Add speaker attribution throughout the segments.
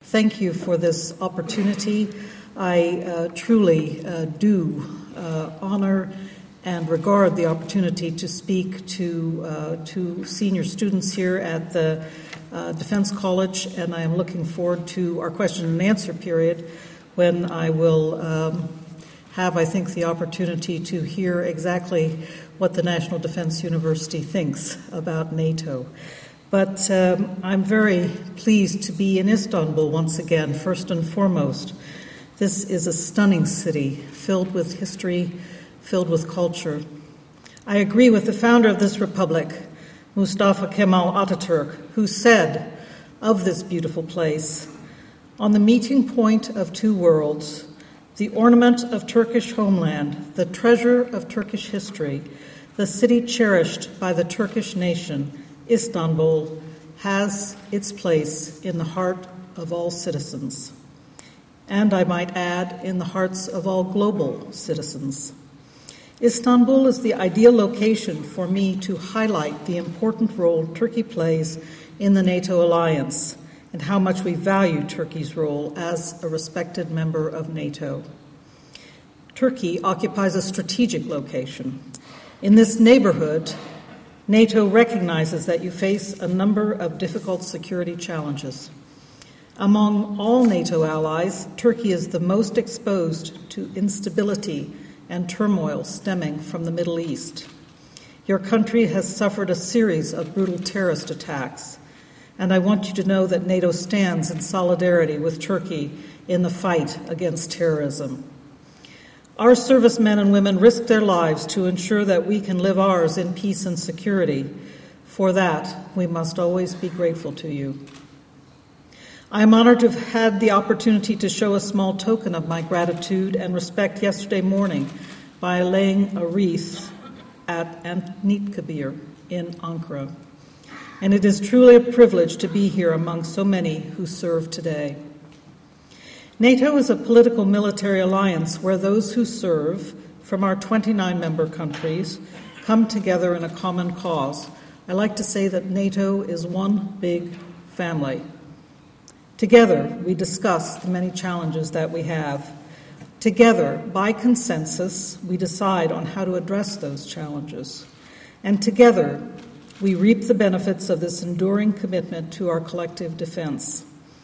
Speaker 1: Thank you for this opportunity. I truly do honor and regard the opportunity to speak to senior students here at the Defense College, and I am looking forward to our question and answer period when I will have, I think, the opportunity to hear exactly what the National Defense University thinks about NATO. But I'm very pleased to be in Istanbul once again, first and foremost. This is a stunning city, filled with history, filled with culture. I agree with the founder of this republic, Mustafa Kemal Atatürk, who said of this beautiful place, "On the meeting point of two worlds, the ornament of Turkish homeland, the treasure of Turkish history, the city cherished by the Turkish nation, Istanbul has its place in the heart of all citizens." And I might add, in the hearts of all global citizens. Istanbul is the ideal location for me to highlight the important role Turkey plays in the NATO alliance and how much we value Turkey's role as a respected member of NATO. Turkey occupies a strategic location. In this neighborhood, NATO recognizes that you face a number of difficult security challenges. Among all NATO allies, Turkey is the most exposed to instability and turmoil stemming from the Middle East. Your country has suffered a series of brutal terrorist attacks, and I want you to know that NATO stands in solidarity with Turkey in the fight against terrorism. Our servicemen and women risk their lives to ensure that we can live ours in peace and security. For that, we must always be grateful to you. I am honored to have had the opportunity to show a small token of my gratitude and respect yesterday morning by laying a wreath at Anıtkabir in Ankara. And it is truly a privilege to be here among so many who serve today. NATO is a political military alliance where those who serve from our 29 member countries come together in a common cause. I like to say that NATO is one big family. Together, we discuss the many challenges that we have. Together, by consensus, we decide on how to address those challenges. And together, we reap the benefits of this enduring commitment to our collective defense.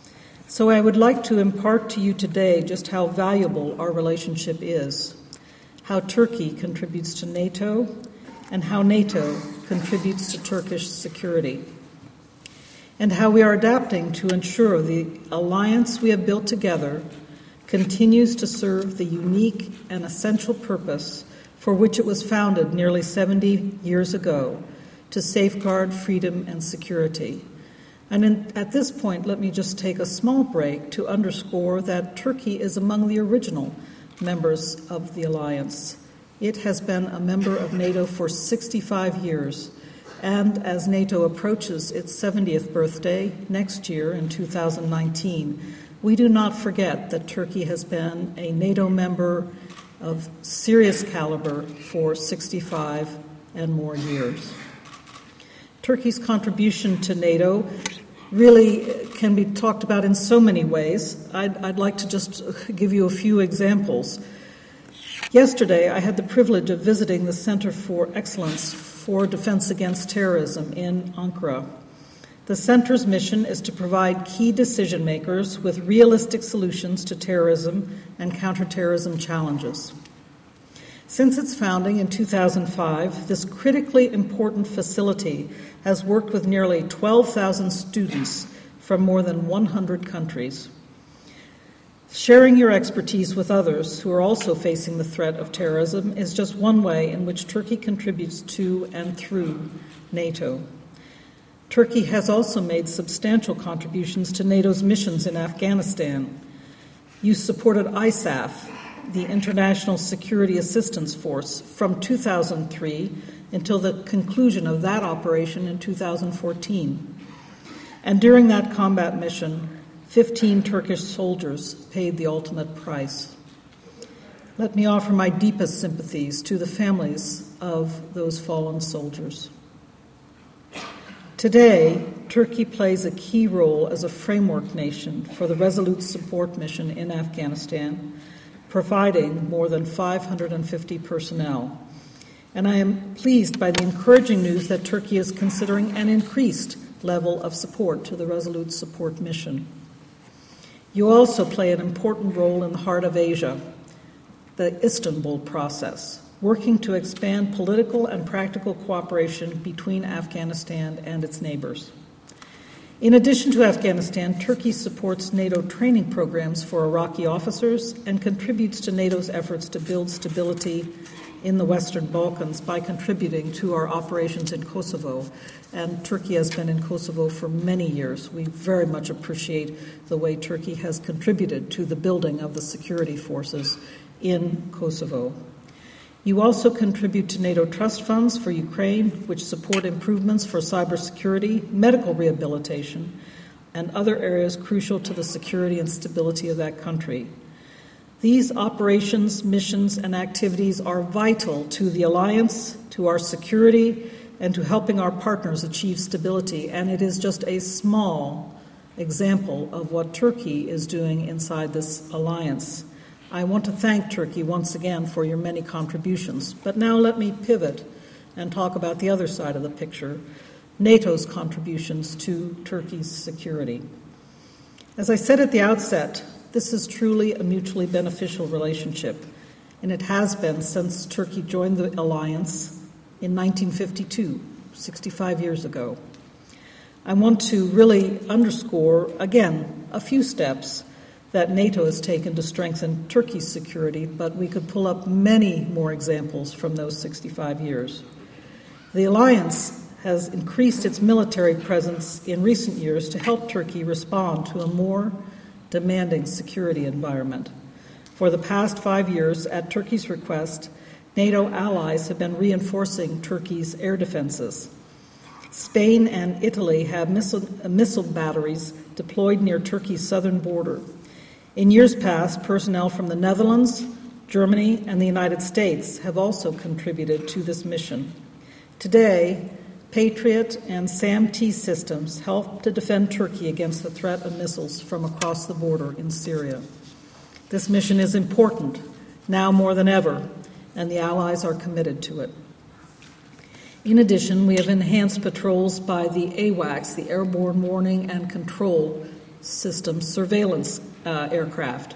Speaker 1: So I would like to impart to you today just how valuable our relationship is, how Turkey contributes to NATO, and how NATO contributes to Turkish security, and how we are adapting to ensure the alliance we have built together continues to serve the unique and essential purpose for which it was founded nearly 70 years ago, to safeguard freedom and security. And at this point, let me just take a small break to underscore that Turkey is among the original members of the alliance. It has been a member of NATO for 65 years, and as NATO approaches its 70th birthday next year in 2019, we do not forget that Turkey has been a NATO member of serious caliber for 65 and more years. Turkey's contribution to NATO really can be talked about in so many ways. I'd like to just give you a few examples. Yesterday, I had the privilege of visiting the Center for Excellence for Defense Against Terrorism in Ankara. The center's mission is to provide key decision makers with realistic solutions to terrorism and counterterrorism challenges. Since its founding in 2005, this critically important facility has worked with nearly 12,000 students from more than 100 countries. Sharing your expertise with others who are also facing the threat of terrorism is just one way in which Turkey contributes to and through NATO. Turkey has also made substantial contributions to NATO's missions in Afghanistan. You supported ISAF, the International Security Assistance Force, from 2003 until the conclusion of that operation in 2014. And during that combat mission, 15 Turkish soldiers paid the ultimate price. Let me offer my deepest sympathies to the families of those fallen soldiers. Today, Turkey plays a key role as a framework nation for the Resolute Support Mission in Afghanistan, providing more than 550 personnel. And I am pleased by the encouraging news that Turkey is considering an increased level of support to the Resolute Support Mission. You also play an important role in the heart of Asia, the Istanbul process, working to expand political and practical cooperation between Afghanistan and its neighbors. In addition to Afghanistan, Turkey supports NATO training programs for Iraqi officers and contributes to NATO's efforts to build stability in the Western Balkans by contributing to our operations in Kosovo. And Turkey has been in Kosovo for many years. We very much appreciate the way Turkey has contributed to the building of the security forces in Kosovo. You also contribute to NATO trust funds for Ukraine, which support improvements for cybersecurity, medical rehabilitation, and other areas crucial to the security and stability of that country. These operations, missions, and activities are vital to the alliance, to our security, and to helping our partners achieve stability. And it is just a small example of what Turkey is doing inside this alliance. I want to thank Turkey once again for your many contributions. But now let me pivot and talk about the other side of the picture, NATO's contributions to Turkey's security. As I said at the outset, this is truly a mutually beneficial relationship, and it has been since Turkey joined the alliance in 1952, 65 years ago. I want to really underscore, again, a few steps that NATO has taken to strengthen Turkey's security, but we could pull up many more examples from those 65 years. The alliance has increased its military presence in recent years to help Turkey respond to a more demanding security environment. For the past 5 years, at Turkey's request, NATO allies have been reinforcing Turkey's air defenses. Spain and Italy have missile batteries deployed near Turkey's southern border. In years past, personnel from the Netherlands, Germany, and the United States have also contributed to this mission. Today, Patriot and SAM-T systems help to defend Turkey against the threat of missiles from across the border in Syria. This mission is important, now more than ever, and the Allies are committed to it. In addition, we have enhanced patrols by the AWACS, the Airborne Warning and Control System surveillance aircraft.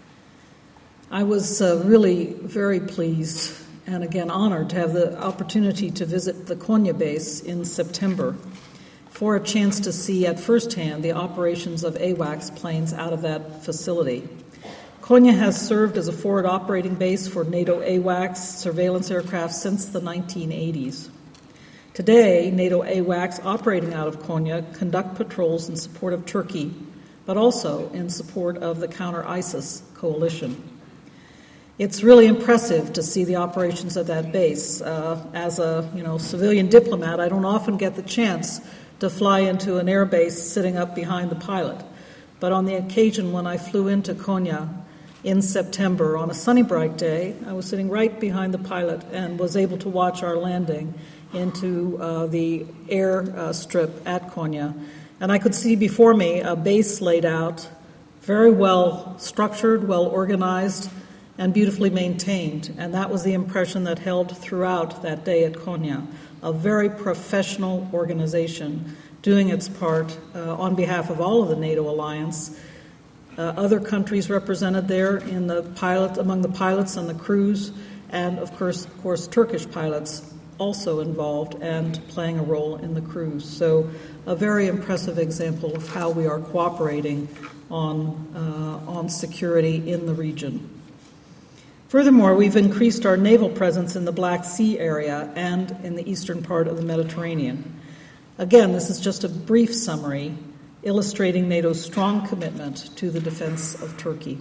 Speaker 1: I was really very pleased and again honored to have the opportunity to visit the Konya base in September for a chance to see at first hand the operations of AWACS planes out of that facility. Konya has served as a forward operating base for NATO AWACS surveillance aircraft since the 1980s. Today, NATO AWACS operating out of Konya conduct patrols in support of Turkey, but also in support of the counter-ISIS coalition. It's really impressive to see the operations at that base. As a civilian diplomat, I don't often get the chance to fly into an air base sitting up behind the pilot. But on the occasion when I flew into Konya in September on a sunny, bright day, I was sitting right behind the pilot and was able to watch our landing into the air strip at Konya. And I could see before me a base laid out, very well structured, well organized, and beautifully maintained. And that was the impression that held throughout that day at Konya, a very professional organization doing its part on behalf of all of the NATO alliance. Other countries represented there in among the pilots and the crews, and of course Turkish pilots also involved and playing a role in the crews. So a very impressive example of how we are cooperating on security in the region. Furthermore, we've increased our naval presence in the Black Sea area and in the eastern part of the Mediterranean. Again, this is just a brief summary illustrating NATO's strong commitment to the defense of Turkey.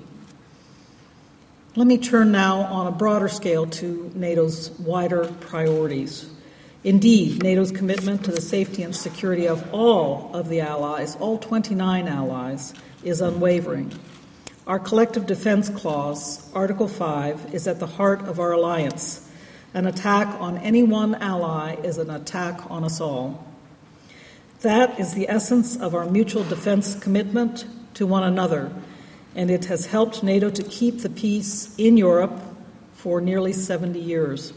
Speaker 1: Let me turn now on a broader scale to NATO's wider priorities. Indeed, NATO's commitment to the safety and security of all of the allies, all 29 allies, is unwavering. Our collective defense clause, Article 5, is at the heart of our alliance. An attack on any one ally is an attack on us all. That is the essence of our mutual defense commitment to one another, and it has helped NATO to keep the peace in Europe for nearly 70 years.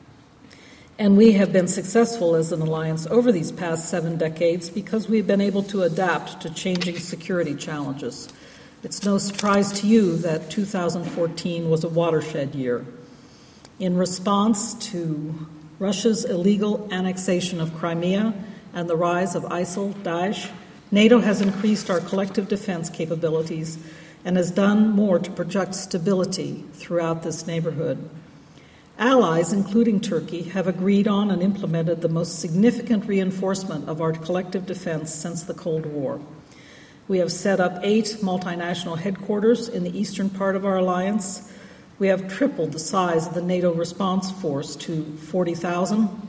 Speaker 1: And we have been successful as an alliance over these past 7 decades because we've been able to adapt to changing security challenges. It's no surprise to you that 2014 was a watershed year. In response to Russia's illegal annexation of Crimea and the rise of ISIL, Daesh, NATO has increased our collective defense capabilities and has done more to project stability throughout this neighborhood. Allies, including Turkey, have agreed on and implemented the most significant reinforcement of our collective defense since the Cold War. We have set up 8 multinational headquarters in the eastern part of our alliance. We have tripled the size of the NATO response force to 40,000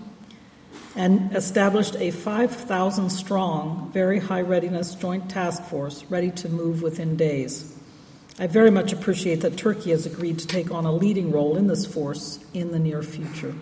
Speaker 1: and established a 5,000-strong, very high-readiness joint task force ready to move within days. I very much appreciate that Turkey has agreed to take on a leading role in this force in the near future.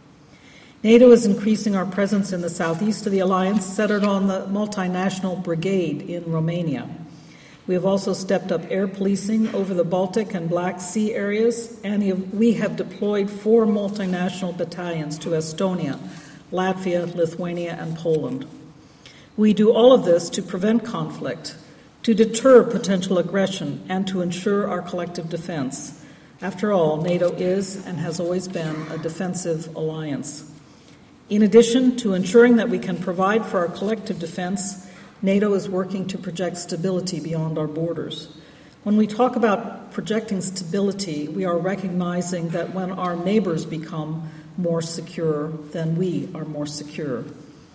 Speaker 1: NATO is increasing our presence in the southeast of the alliance, centered on the multinational brigade in Romania. We have also stepped up air policing over the Baltic and Black Sea areas, and we have deployed 4 multinational battalions to Estonia, Latvia, Lithuania, and Poland. We do all of this to prevent conflict, to deter potential aggression, and to ensure our collective defense. After all, NATO is and has always been a defensive alliance. In addition to ensuring that we can provide for our collective defense, NATO is working to project stability beyond our borders. When we talk about projecting stability, we are recognizing that when our neighbors become more secure, then we are more secure.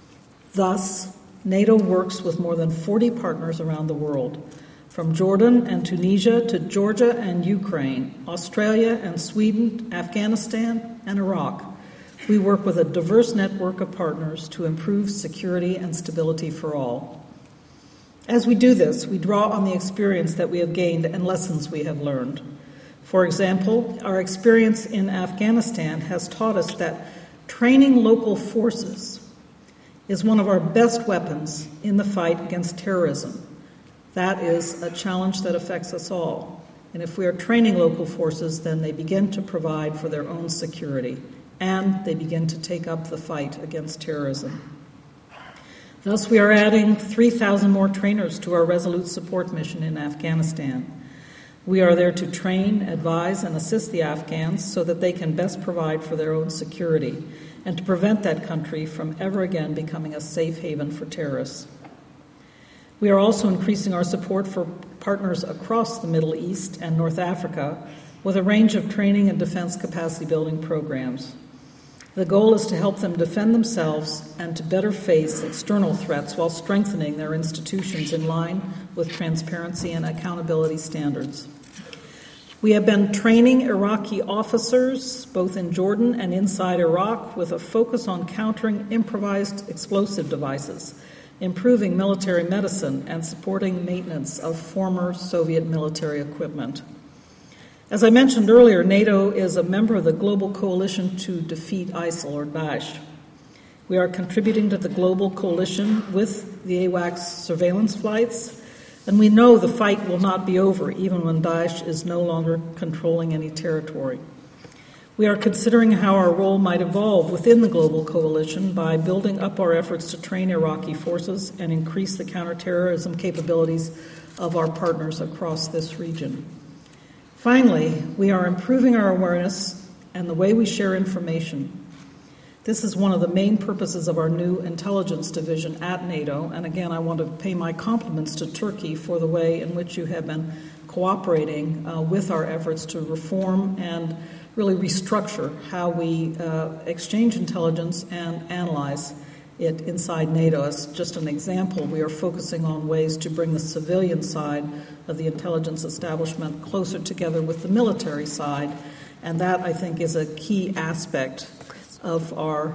Speaker 1: Thus, NATO works with more than 40 partners around the world, from Jordan and Tunisia to Georgia and Ukraine, Australia and Sweden, Afghanistan and Iraq. We work with a diverse network of partners to improve security and stability for all. As we do this, we draw on the experience that we have gained and lessons we have learned. For example, our experience in Afghanistan has taught us that training local forces is one of our best weapons in the fight against terrorism. That is a challenge that affects us all. And if we are training local forces, then they begin to provide for their own security, and they begin to take up the fight against terrorism. Thus, we are adding 3,000 more trainers to our Resolute Support mission in Afghanistan. We are there to train, advise, and assist the Afghans so that they can best provide for their own security and to prevent that country from ever again becoming a safe haven for terrorists. We are also increasing our support for partners across the Middle East and North Africa with a range of training and defense capacity building programs. The goal is to help them defend themselves and to better face external threats while strengthening their institutions in line with transparency and accountability standards. We have been training Iraqi officers, both in Jordan and inside Iraq, with a focus on countering improvised explosive devices, improving military medicine, and supporting maintenance of former Soviet military equipment. As I mentioned earlier, NATO is a member of the Global Coalition to Defeat ISIL, or Daesh. We are contributing to the global coalition with the AWACS surveillance flights, and we know the fight will not be over even when Daesh is no longer controlling any territory. We are considering how our role might evolve within the global coalition by building up our efforts to train Iraqi forces and increase the counterterrorism capabilities of our partners across this region. Finally, we are improving our awareness and the way we share information. This is one of the main purposes of our new intelligence division at NATO, and again, I want to pay my compliments to Turkey for the way in which you have been cooperating with our efforts to reform and really restructure how we exchange intelligence and analyze it inside NATO. As just an example, we are focusing on ways to bring the civilian side of the intelligence establishment closer together with the military side, and that, I think, is a key aspect of our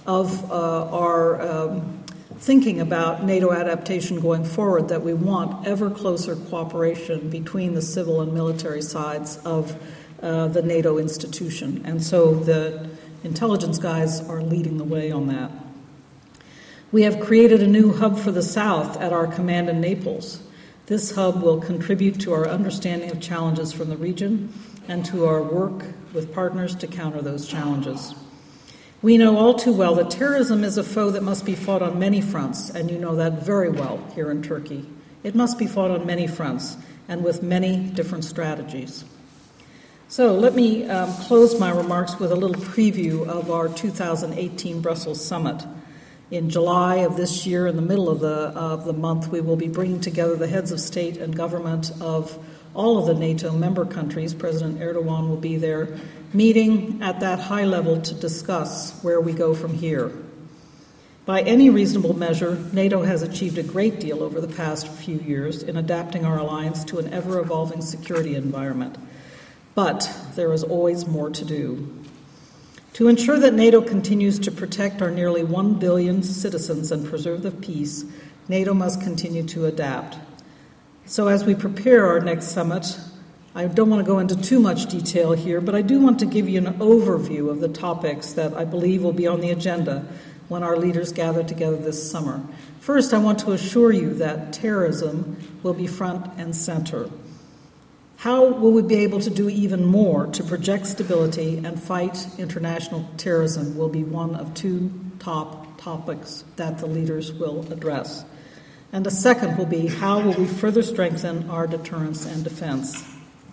Speaker 1: thinking about NATO adaptation going forward, that we want ever closer cooperation between the civil and military sides of the NATO institution. And so the intelligence guys are leading the way on that. We have created a new hub for the South at our command in Naples. This hub will contribute to our understanding of challenges from the region and to our work with partners to counter those challenges. We know all too well that terrorism is a foe that must be fought on many fronts, and you know that very well here in Turkey. It must be fought on many fronts and with many different strategies. So let me close my remarks with a little preview of our 2018 Brussels Summit. In July of this year, in the middle of the month, we will be bringing together the heads of state and government of all of the NATO member countries. President Erdogan will be there, meeting at that high level to discuss where we go from here. By any reasonable measure, NATO has achieved a great deal over the past few years in adapting our alliance to an ever-evolving security environment. But there is always more to do. To ensure that NATO continues to protect our nearly 1 billion citizens and preserve the peace, NATO must continue to adapt. So as we prepare our next summit, I don't want to go into too much detail here, but I do want to give you an overview of the topics that I believe will be on the agenda when our leaders gather together this summer. First, I want to assure you that terrorism will be front and center. How will we be able to do even more to project stability and fight international terrorism will be one of two top topics that the leaders will address. And the second will be how will we further strengthen our deterrence and defense.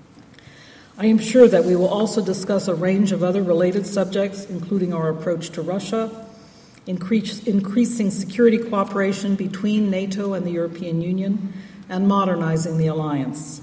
Speaker 1: I am sure that we will also discuss a range of other related subjects, including our approach to Russia, increasing security cooperation between NATO and the European Union, and modernizing the alliance.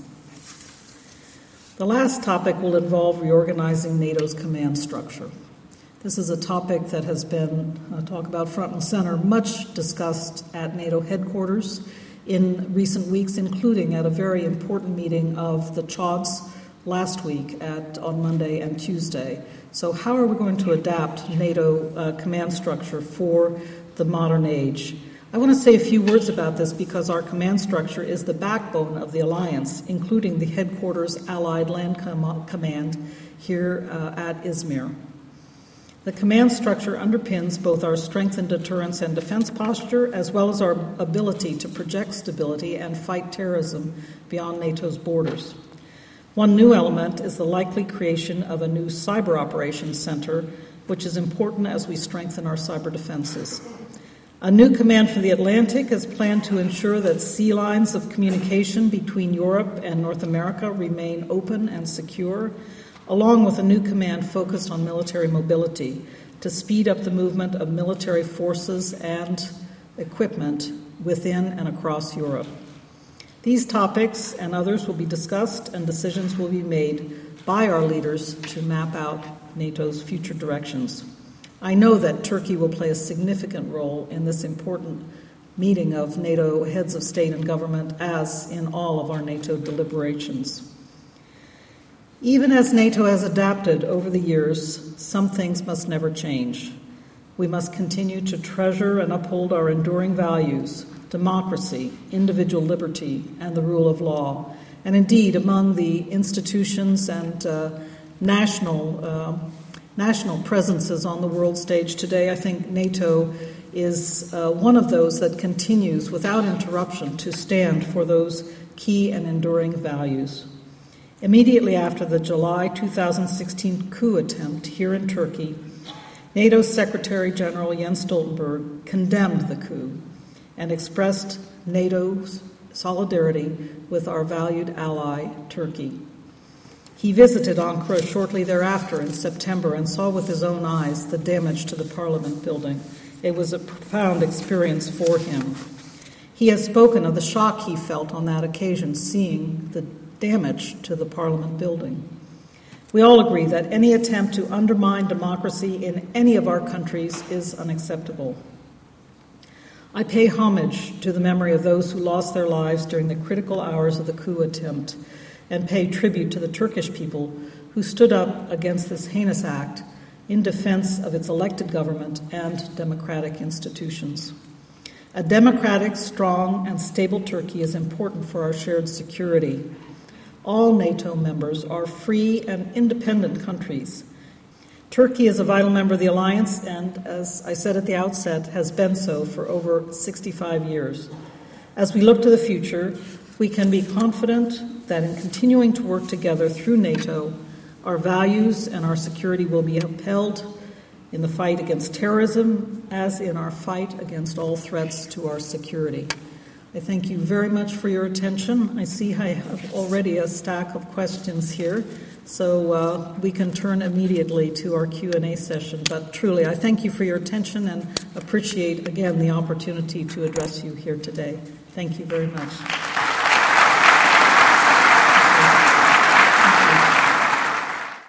Speaker 1: The last topic will involve reorganizing NATO's command structure. This is a topic that has been talked about front and center, much discussed at NATO headquarters in recent weeks, including at a very important meeting of the CHODs last week on Monday and Tuesday. So how are we going to adapt NATO command structure for the modern age? I want to say a few words about this because our command structure is the backbone of the alliance, including the headquarters Allied Land Command here at Izmir. The command structure underpins both our strength in deterrence and defense posture, as well as our ability to project stability and fight terrorism beyond NATO's borders. One new element is the likely creation of a new cyber operations center, which is important as we strengthen our cyber defenses. A new command for the Atlantic is planned to ensure that sea lines of communication between Europe and North America remain open and secure, along with a new command focused on military mobility to speed up the movement of military forces and equipment within and across Europe. These topics and others will be discussed and decisions will be made by our leaders to map out NATO's future directions. I know that Turkey will play a significant role in this important meeting of NATO heads of state and government, as in all of our NATO deliberations. Even as NATO has adapted over the years, some things must never change. We must continue to treasure and uphold our enduring values: democracy, individual liberty, and the rule of law. And indeed, among the institutions and national presences on the world stage today, I think NATO is one of those that continues without interruption to stand for those key and enduring values. Immediately after the July 2016 coup attempt here in Turkey, NATO's Secretary General Jens Stoltenberg condemned the coup and expressed NATO's solidarity with our valued ally, Turkey. He visited Ankara shortly thereafter in September and saw with his own eyes the damage to the Parliament building. It was a profound experience for him. He has spoken of the shock he felt on that occasion, seeing the damage to the Parliament building. We all agree that any attempt to undermine democracy in any of our countries is unacceptable. I pay homage to the memory of those who lost their lives during the critical hours of the coup attempt and pay tribute to the Turkish people who stood up against this heinous act in defense of its elected government and democratic institutions. A democratic, strong, and stable Turkey is important for our shared security. All NATO members are free and independent countries. Turkey is a vital member of the alliance and, as I said at the outset, has been so for over 65 years. As we look to the future, we can be confident that in continuing to work together through NATO, our values and our security will be upheld in the fight against terrorism as in our fight against all threats to our security. I thank you very much for your attention. I see I have already a stack of questions here, so we can turn immediately to our Q&A session. But truly, I thank you for your attention and appreciate, again, the opportunity to address you here today. Thank you very much.